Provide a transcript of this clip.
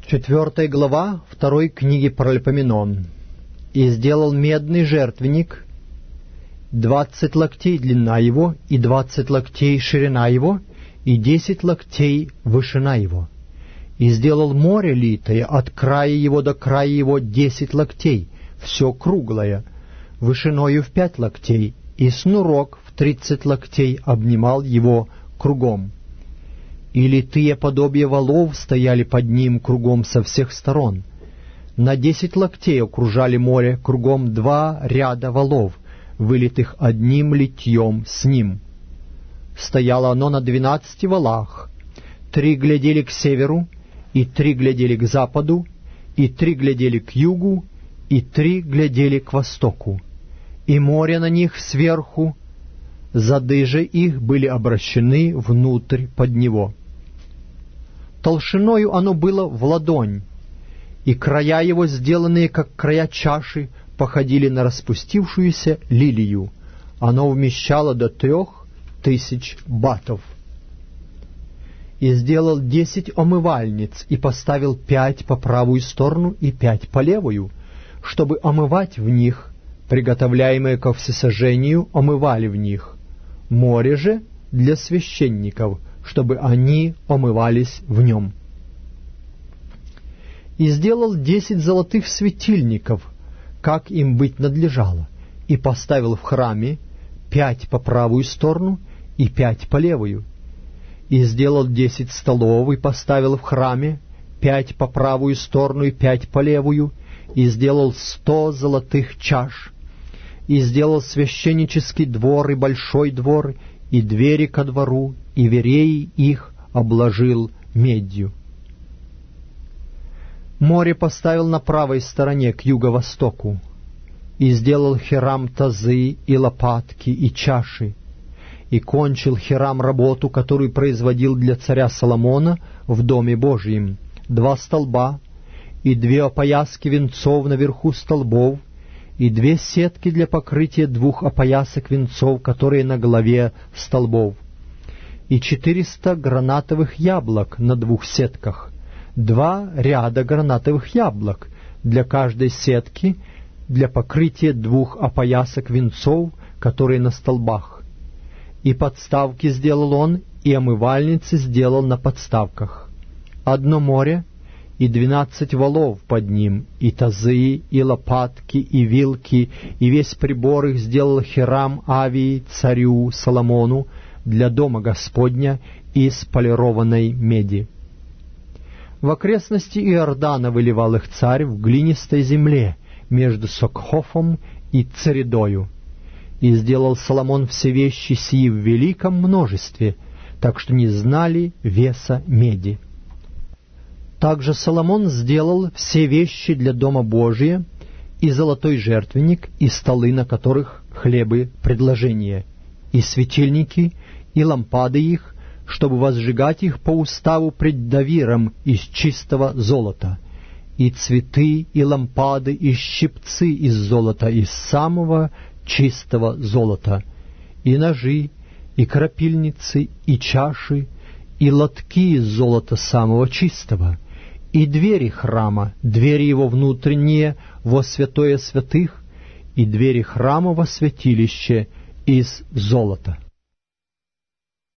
4 глава 2 книги Паралипоменон. «И сделал медный жертвенник, 20 локтей длина его, и 20 локтей ширина его, и 10 локтей вышина его. И сделал море литое от края его до края его 10 локтей, все круглое, вышиною в 5 локтей, и снурок в 30 локтей обнимал его кругом. И литые подобия валов стояли под ним кругом со всех сторон. На 10 локтей окружали море кругом 2 ряда валов, вылитых одним литьем с ним. Стояло оно на 12 валах, 3 глядели к северу, и 3 глядели к западу, и 3 глядели к югу, и 3 глядели к востоку. И море на них сверху, зады же их были обращены внутрь под него. Толщиною оно было в ладонь, и края его, сделанные как края чаши, походили на распустившуюся лилию. Оно вмещало до 3000 батов. И сделал 10 омывальниц, и поставил 5 по правую сторону и 5 по левую, чтобы омывать в них, приготовляемые ко всесожжению, омывали в них. Море же для священников, чтобы они омывались в нем. И сделал 10 золотых светильников, как им быть надлежало, и поставил в храме 5 по правую сторону и 5 по левую. И сделал 10 столов, и поставил в храме 5 по правую сторону и 5 по левую, и сделал 100 золотых чаш. И сделал священнический двор и большой двор, и двери ко двору, и вереи их обложил медью. Море поставил на правой стороне к юго-востоку, и сделал Хирам тазы и лопатки и чаши, и кончил Хирам работу, которую производил для царя Соломона в доме Божьем: 2 столба, и 2 опояски венцов наверху столбов, и 2 сетки для покрытия 2 опоясок венцов, которые на голове столбов, и 400 гранатовых яблок на 2 сетках, 2 ряда гранатовых яблок для каждой сетки, для покрытия 2 опоясок венцов, которые на столбах. И подставки сделал он, и омывальницы сделал на подставках. 1 море, и 12 валов под ним, и тазы, и лопатки, и вилки, и весь прибор их сделал Хирам Авии, царю Соломону, для дома Господня из полированной меди. В окрестности Иордана выливал их царь в глинистой земле между Сокхофом и Цередою. И сделал Соломон все вещи сии в великом множестве, так что не знали веса меди. Также Соломон сделал все вещи для дома Божия, и золотой жертвенник, и столы, на которых хлебы предложения, и светильники, и лампады их, чтобы возжигать их по уставу пред Давиром из чистого золота, и цветы, и лампады, и щипцы из золота, из самого чистого золота, и ножи, и крапильницы, и чаши, и лотки из золота самого чистого, и двери храма, двери его внутренние во святое святых, и двери храма во святилище из золота.